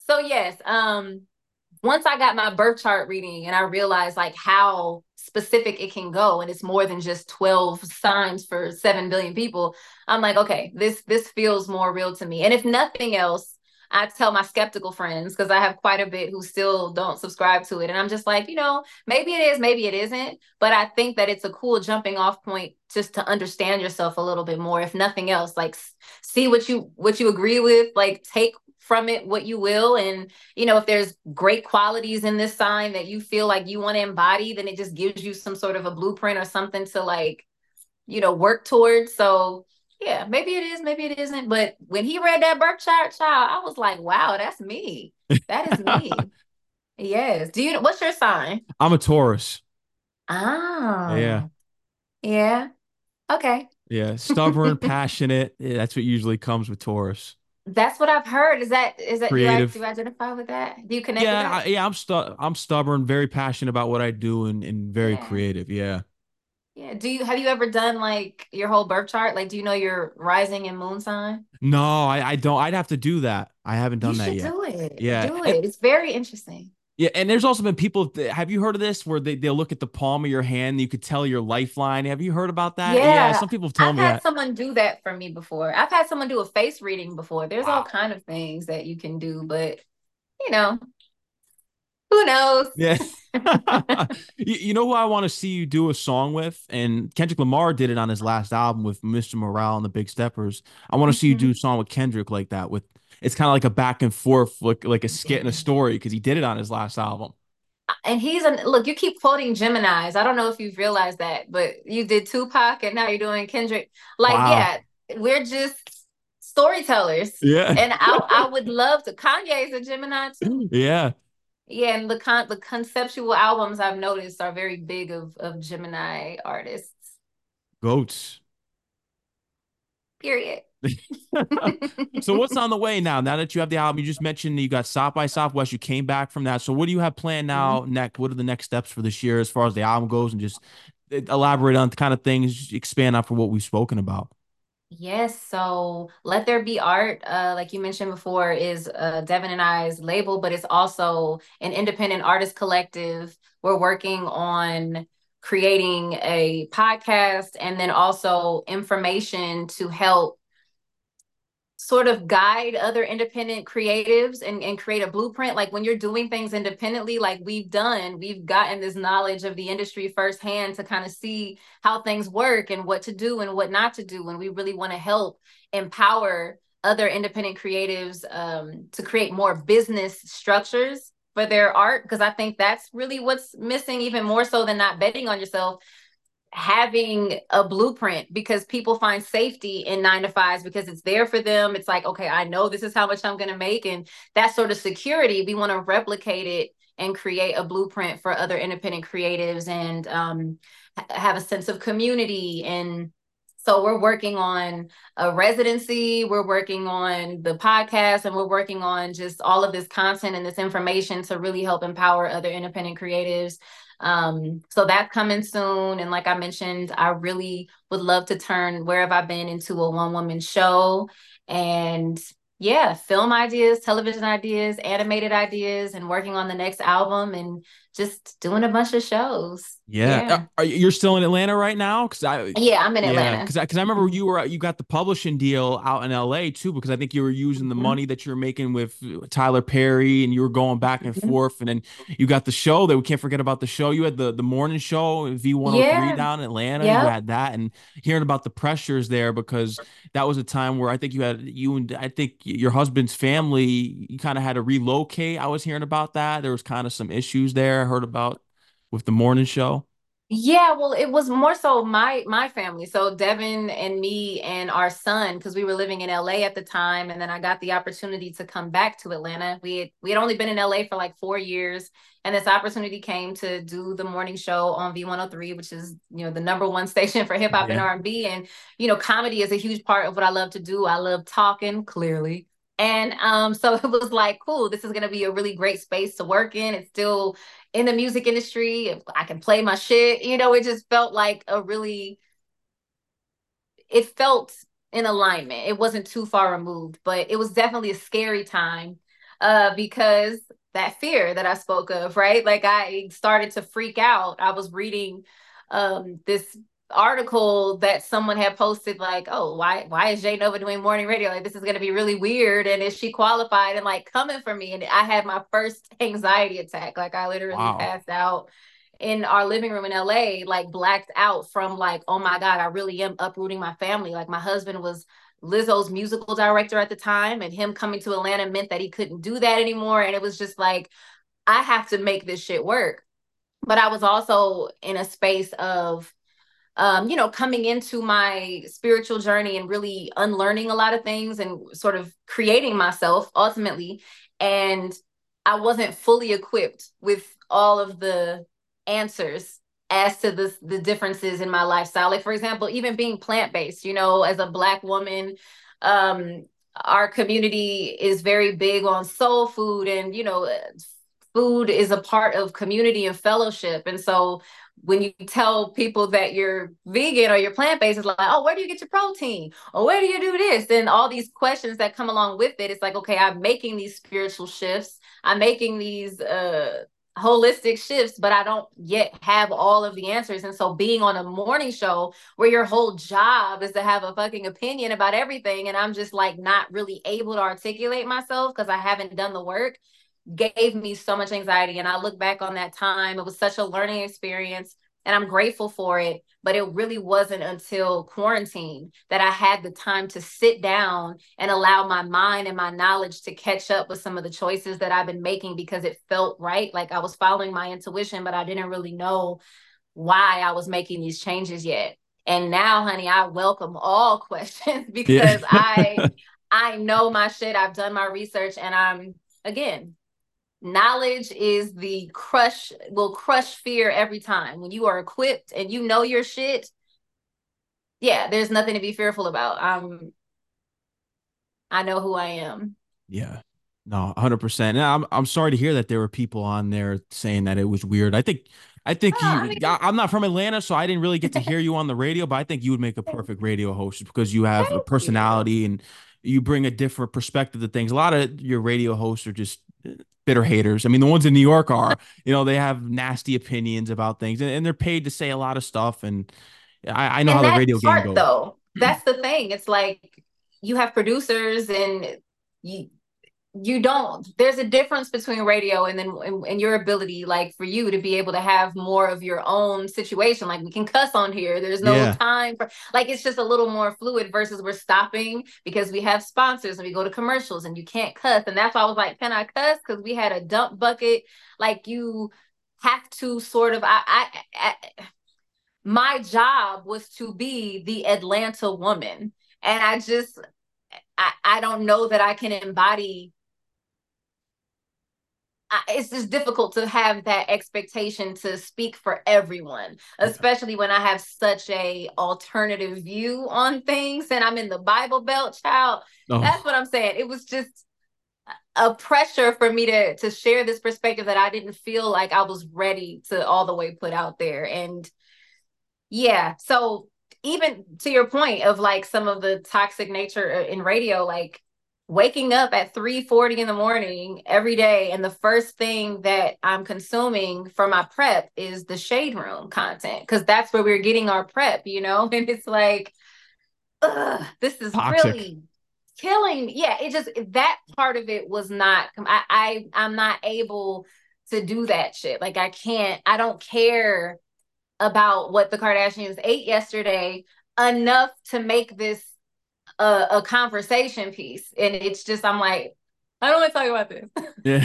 So yes, um, once I got my birth chart reading and I realized like how specific it can go and it's more than just twelve signs for seven billion people, I'm like, okay, this this feels more real to me. And if nothing else, I tell my skeptical friends because I have quite a bit who still don't subscribe to it. And I'm just like, you know, maybe it is, maybe it isn't. But I think that it's a cool jumping off point just to understand yourself a little bit more. If nothing else, like see what you what you agree with, like take from it what you will. And you know, if there's great qualities in this sign that you feel like you want to embody, then it just gives you some sort of a blueprint or something to like, you know, work towards. So yeah, maybe it is, maybe it isn't. But when he read that birth chart, child, I was like, wow, that's me. That is me. Yes. Do you, what's your sign? I'm a Taurus. Yeah. Oh, yeah. Okay. Yeah. Stubborn, passionate. Yeah, that's what usually comes with Taurus. That's what I've heard. Is that, is that, do I, do Creative. you identify with that? Do you connect with Yeah, that? I, yeah, I'm stu I'm stubborn, very passionate about what I do and, and very Yeah. creative. Yeah. Yeah. Do you have you ever done like your whole birth chart? Like, do you know your rising and moon sign? No, I, I don't. I'd have to do that. I haven't You done that should yet. do it. Yeah. Do And it. It's very interesting. yeah, and there's also been people th- have you heard of this where they, they'll look at the palm of your hand and you could tell your lifeline? Have you heard about that? Yeah, Yeah. some people have told I've me had that. someone do that for me before. I've had someone do a face reading before. There's all Wow. kind of things that you can do, but you know, who knows? Yeah. You, you know who I want to see you do a song with? And Kendrick Lamar did it on his last album with mister Morale and the Big Steppers. I want to see you do a song with Kendrick like that. With it's kind of like a back and forth, like like a skit and a story because he did it on his last album. And he's an look, you keep quoting Geminis. I don't know if you've realized that, but you did Tupac and now you're doing Kendrick. Like, Wow. yeah, we're just storytellers. Yeah. And I I would love to. Kanye is a Gemini too. Yeah. Yeah, and the con the conceptual albums I've noticed are very big of of Gemini artists. Goats. Period. So what's on the way now? Now that you have the album, you just mentioned you got South by Southwest. You came back from that. So what do you have planned now? Next, what are the next steps for this year as far as the album goes, and just elaborate on the kind of things, expand on for what we've spoken about. Yes, so Let There Be Art, uh, like you mentioned before, is uh, Devin and I's label, but it's also an independent artist collective. We're working on creating a podcast and then also information to help sort of guide other independent creatives and, and create a blueprint. Like when you're doing things independently, like we've done, we've gotten this knowledge of the industry firsthand to kind of see how things work and what to do and what not to do. And we really want to help empower other independent creatives um, to create more business structures for their art, because I think that's really what's missing, even more so than not betting on yourself, having a blueprint, because people find safety in nine to fives because it's there for them. It's like, okay, I know this is how much I'm going to make. And that sort of security, we want to replicate it and create a blueprint for other independent creatives and um, have a sense of community. And so we're working on a residency, we're working on the podcast, and we're working on just all of this content and this information to really help empower other independent creatives. Um, so that's coming soon. And like I mentioned, I really would love to turn Where Have I Been into a one woman show. And yeah, film ideas, television ideas, animated ideas, and working on the next album and just doing a bunch of shows. Yeah. Uh, Yeah. Are you, you're still in Atlanta right now? Because I, Yeah, I'm in yeah, Atlanta. because I, because I remember you were you got the publishing deal out in L A too. Because I think you were using the Mhm. money that you were making with Tyler Perry, and you were going back and Mhm. forth. And then you got the show that we can't forget about the show. You had the the morning show V one hundred three Yeah. down in Atlanta. You Yep. had that, and hearing about the pressures there because that was a time where I think you had you and I think your husband's family you kind of had to relocate. I was hearing about that. There was kind of some issues there. I heard about with the morning show. Yeah, well, it was more so my my family. So Devin and me and our son, because we were living in L A at the time, and then I got the opportunity to come back to Atlanta. We had we had only been in L A for like four years, and this opportunity came to do the morning show on V one oh three, which is, you know, the number one station for hip hop and Yeah. R and B. And you know, comedy is a huge part of what I love to do. I love talking, clearly. And um, so it was like, cool, this is going to be a really great space to work in. It's still in the music industry. I can play my shit. You know, it just felt like a really, it felt in alignment. It wasn't too far removed, but it was definitely a scary time. uh, because that fear that I spoke of, right? Like I started to freak out. I was reading um, this article that someone had posted like, oh, why why is Jay Nova doing morning radio? Like this is gonna be really weird. And is she qualified? And like coming for me. And I had my first anxiety attack. Like I literally Wow. passed out in our living room in L A, like blacked out from like, oh my God, I really am uprooting my family. Like my husband was Lizzo's musical director at the time, and him coming to Atlanta meant that he couldn't do that anymore. And it was just like, I have to make this shit work. But I was also in a space of um, you know, coming into my spiritual journey and really unlearning a lot of things and sort of creating myself ultimately. And I wasn't fully equipped with all of the answers as to the, the differences in my lifestyle. Like, for example, even being plant based, you know, as a Black woman, um, our community is very big on soul food, and, you know, food is a part of community and fellowship. And so when you tell people that you're vegan or you're plant-based, it's like, oh, where do you get your protein? Or where do you do this? And all these questions that come along with it. It's like, okay, I'm making these spiritual shifts. I'm making these uh, holistic shifts, but I don't yet have all of the answers. And so being on a morning show where your whole job is to have a fucking opinion about everything, and I'm just like not really able to articulate myself because I haven't done the work, gave me so much anxiety. And I look back on that time, it was such a learning experience and I'm grateful for it. But it really wasn't until quarantine that I had the time to sit down and allow my mind and my knowledge to catch up with some of the choices that I've been making, because it felt right. Like I was following my intuition, but I didn't really know why I was making these changes yet. And now, honey, I welcome all questions Yeah. because I I know my shit. I've done my research, and I'm, again, knowledge is the crush, will crush fear every time. When you are equipped and you know your shit, yeah, there's nothing to be fearful about. Um, I know who I am. Yeah. No, one hundred percent. And I'm I'm sorry to hear that there were people on there saying that it was weird. I think I think Oh, I you mean, I- I'm not from Atlanta, so I didn't really get to hear you on the radio, but I think you would make a perfect radio host because you have a thank you. personality and you bring a different perspective to things. A lot of your radio hosts are just uh, bitter haters. I mean, the ones in New York are, you know, they have nasty opinions about things, and, and they're paid to say a lot of stuff. And I, I know how And the that radio game part, goes. though, that's the thing. It's like you have producers, and you you don't, there's a difference between radio and then and, and your ability, like for you to be able to have more of your own situation. Like we can cuss on here, there's no Yeah. time for, like it's just a little more fluid versus we're stopping because we have sponsors and we go to commercials and you can't cuss. And that's why I was like, can I cuss? Because we had a dump bucket. Like you have to sort of, I, I, I my job was to be the Atlanta woman, and I just I, I don't know that I can embody. It's just difficult to have that expectation to speak for everyone, Yeah. especially when I have such a alternative view on things and I'm in the Bible Belt, child. That's Oh, what I'm saying. It was just a pressure for me to to share this perspective that I didn't feel like I was ready to all the way put out there. And yeah, so even to your point of like some of the toxic nature uh, in radio, like waking up at three forty in the morning every day, and the first thing that I'm consuming for my prep is the Shade Room content, because that's where we're getting our prep, you know. And it's like, ugh, this is toxic. really killing me. Yeah, it just, that part of it was not, I, I I'm not able to do that shit. Like I can't, I don't care about what the Kardashians ate yesterday enough to make this a, a conversation piece. And it's just, I'm like, I don't want to talk about this. Yeah.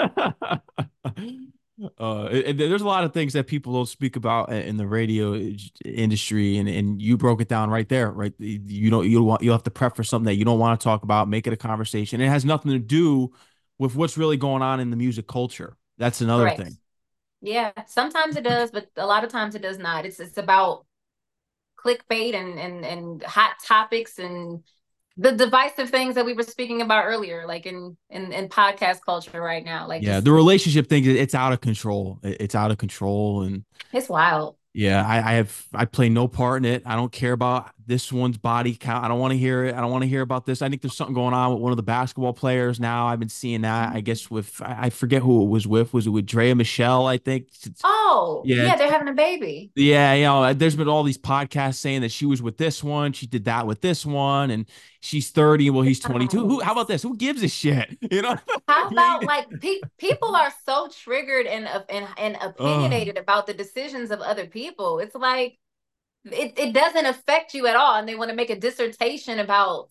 Uh, and there's a lot of things that people don't speak about in the radio industry, and, and you broke it down right there, right? You don't you want you have to prep for something that you don't want to talk about, make it a conversation. It has nothing to do with what's really going on in the music culture. That's another Correct. thing. Yeah, sometimes it does, but a lot of times it does not. It's it's about clickbait and and and hot topics and the divisive things that we were speaking about earlier, like in in in podcast culture right now. Like Yeah, just the relationship thing, it's out of control. It's out of control, and it's wild. yeah, I, I have I play no part in it. I don't care about this one's body count. I don't want to hear it. I don't want to hear about this. I think there's something going on with one of the basketball players now. I've been seeing that. I guess with I, I forget who it was with. Was it with Drea Michelle? I think. Oh, Yeah, yeah, they're having a baby. yeah, you know, there's been all these podcasts saying that she was with this one, she did that with this one, and she's thirty. Well, he's twenty-two. Who? How about this? Who gives a shit? You know? How We- about like pe people are so triggered and, uh, and and oh, opinionated about the decisions of other people. It's like it, it doesn't affect you at all, and they want to make a dissertation about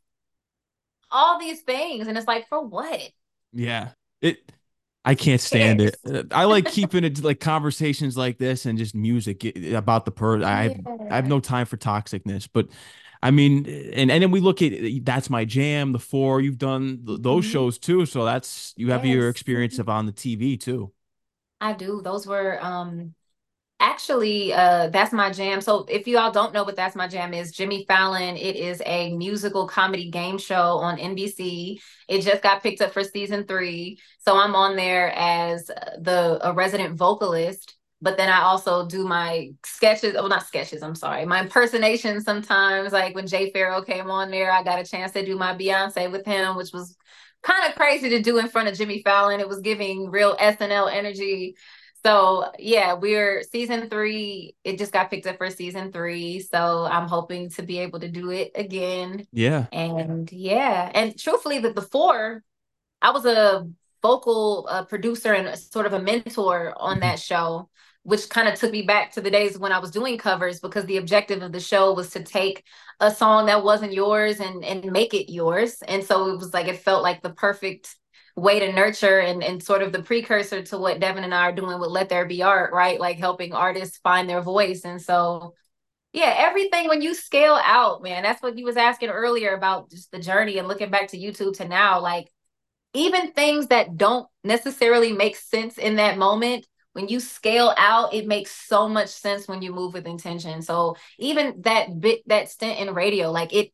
all these things, and it's like, for what? yeah. It. I can't Who stand it. cares? Uh, I like keeping it like conversations like this and just music i- about the per. I have I have Yeah. no time for toxicness, but I mean, and and then we look at That's My Jam, the four. You've done th- those Mhm. shows too, so that's you have your Yes, experience of on the T V too. I do. Those were um actually, uh, That's My Jam. So if you all don't know what That's My Jam is, Jimmy Fallon, it is a musical comedy game show on N B C. It just got picked up for season three. So I'm on there as the a resident vocalist, but then I also do my sketches. Oh, not sketches, I'm sorry. My impersonations sometimes, like when Jay Farrell came on there, I got a chance to do my Beyonce with him, which was kind of crazy to do in front of Jimmy Fallon. It was giving real S N L energy. So yeah, we're season three. It just got picked up for season three. So I'm hoping to be able to do it again. Yeah. And yeah, and truthfully, the before I was a vocal uh, producer and sort of a mentor on Mhm. that show, which kind of took me back to the days when I was doing covers because the objective of the show was to take a song that wasn't yours and and make it yours. And so it was like it felt like the perfect way to nurture and and sort of the precursor to what Devin and I are doing with Let There Be Art, right? Like helping artists find their voice. And so yeah, everything when you scale out, man, that's what you was asking earlier about just the journey and looking back to YouTube to now, like even things that don't necessarily make sense in that moment, when you scale out, it makes so much sense when you move with intention. So even that bit, that stint in radio, like it,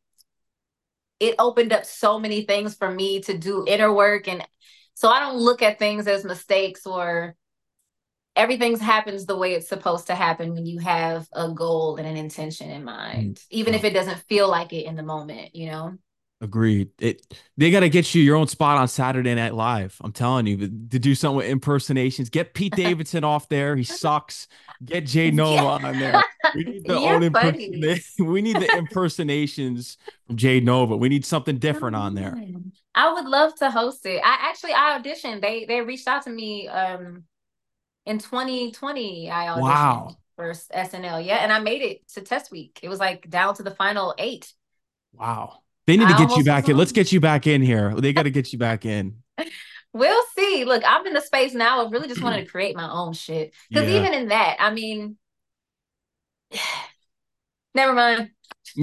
it opened up so many things for me to do inner work. And so I don't look at things as mistakes or everything happens the way it's supposed to happen when you have a goal and an intention in Mm. mind, even if Oh, it doesn't feel like it in the moment, you know? agreed. It They got to get you your own spot on Saturday Night Live. I'm telling you, to do something with impersonations. Get Pete Davidson off there. He sucks. Get Jay Yeah, Nova on there. We need the own you're funny. impersonation. We need the impersonations from Jay Nova. We need something different on there. I would love to host it. I actually I auditioned. They they reached out to me um in twenty twenty. I auditioned Wow. for S N L. Yeah, and I made it to test week. It was like down to the final eight. Wow. They need to I get you almost was back in. Let's on. get you back in here. They got to get you back in. We'll see. Look, I'm in the space now of really just wanting to create my own shit. Because Yeah. even in that, I mean, never mind.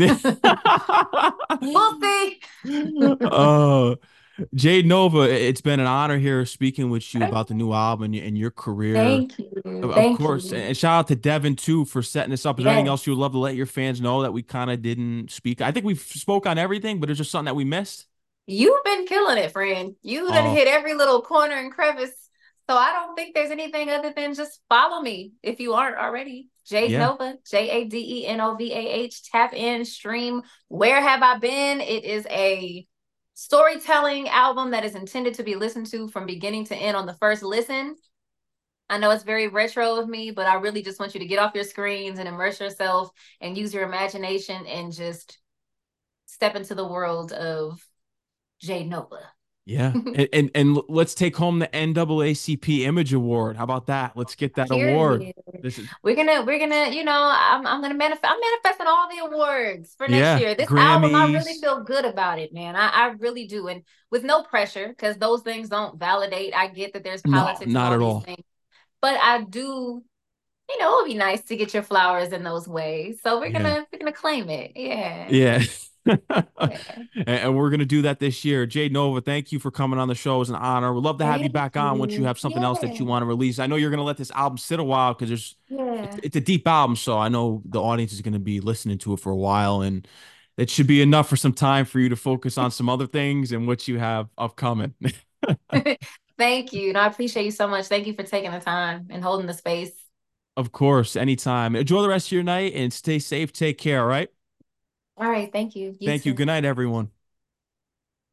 We'll see. uh, Jade Nova, it's been an honor here speaking with you about the new album and your, and your career. Thank you. Of of Thank course. you. And shout out to Devin too for setting this up. Is there anything else you Yes. would love to let your fans know that we kind of didn't speak? I think we spoke on everything, but there's just something that we missed. You've been killing it, friend. You done Oh, hit every little corner and crevice. So I don't think there's anything other than just follow me if you aren't already. Jade yeah. Nova, J A D E N O V A H. Tap in, stream. Where Have I Been? It is a storytelling album that is intended to be listened to from beginning to end on the first listen. I know it's very retro of me, but I really just want you to get off your screens and immerse yourself and use your imagination and just step into the world of Jade Nova. Yeah. And, and and let's take home the N double A C P Image Award. How about that? Let's get that award. Period. This is We're gonna, we're gonna, you know, I'm, I'm gonna manifest. I'm manifesting all the awards for next yeah, year. This album, I really Grammys. feel good about it, man. I, I really do, and with no pressure, because those things don't validate. I get that there's No, politics and not all at these all. things, but I do, you know, it would be nice to get your flowers in those ways. So we're Yeah. gonna, we're gonna claim it. Yeah. Yeah. Yeah. And, and we're going to do that this year. Jade Nova, thank you for coming on the show. It's an honor. We'd love to have you Thank back on once you you. have something else that Yeah. you want to release. I know you're going to let this album sit a while because there's it's, Yeah. it's a deep album, so I know the audience is going to be listening to it for a while, and it should be enough for some time for you to focus on some other things and what you have upcoming. Thank you. No, I appreciate you so much. Thank you for taking the time and holding the space. Of course, anytime. Enjoy the rest of your night and stay safe. Take care, all right? All right. Thank you. You Thank you. too. Good night, everyone.